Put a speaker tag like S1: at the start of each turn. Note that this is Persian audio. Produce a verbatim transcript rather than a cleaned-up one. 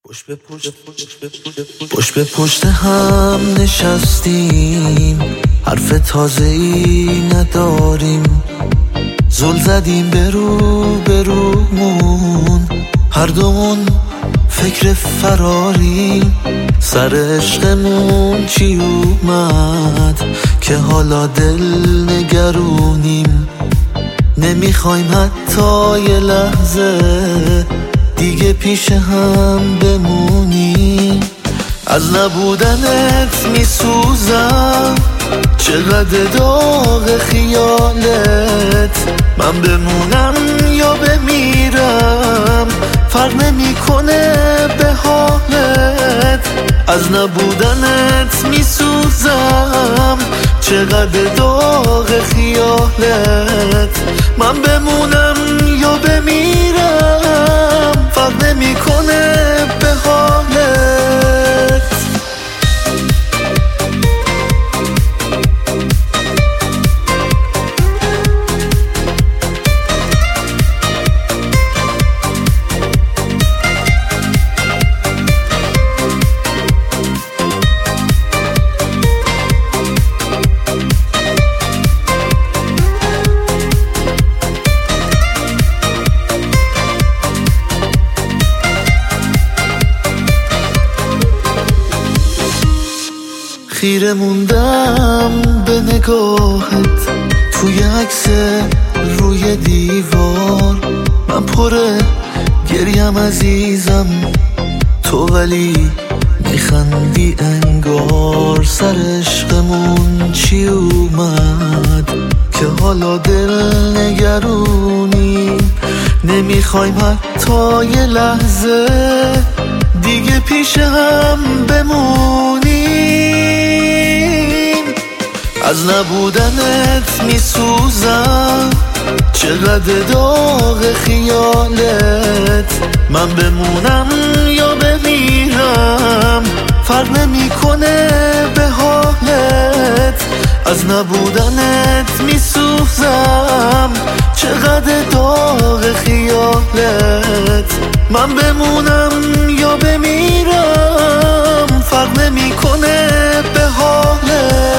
S1: پشت به پشت پشت به پشت هم نشستیم، حرف تازه ای نداریم، زل زدیم برو برومون، هر دومون فکر فراریم، سر عشقمون چی اومد که حالا دل نگرونیم، نمیخوایم حتی یه لحظه دیگه پیش هم بمونیم. از نبودنت میسوزم، چقدر داغ خیالت، من بمونم یا بمیرم فرق نمیکنه به حالت. از نبودنت میسوزم، چقدر داغ خیالت، من بمونم یا بمیرم فرق نمیکنه به حالت. خیره موندم به نگاهت توی عکس روی دیوار، من پره گریم عزیزم تو ولی میخندی انگار. سر عشقمون چی اومد که حالا دل نگرونیم، نمیخوایم حتی یه لحظه دیگه پیش هم بمونیم. از نبودنت میسوزم، چقدر داغ خیالت، من بمونم یا بمیرم فرق نمیکنه به حالت. از نبودنت میسوزم، چقدر داغ خیالت، من بمونم یا بمیرم فرق نمیکنه به حالت.